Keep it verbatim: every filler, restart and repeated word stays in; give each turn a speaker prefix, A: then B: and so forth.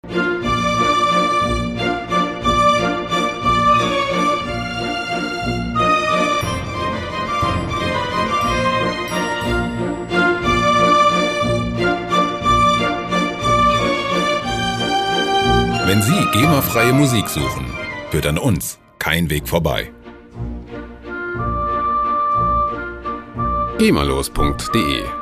A: Wenn Sie GEMA-freie Musik suchen, führt an uns kein Weg vorbei. gemalos punkt de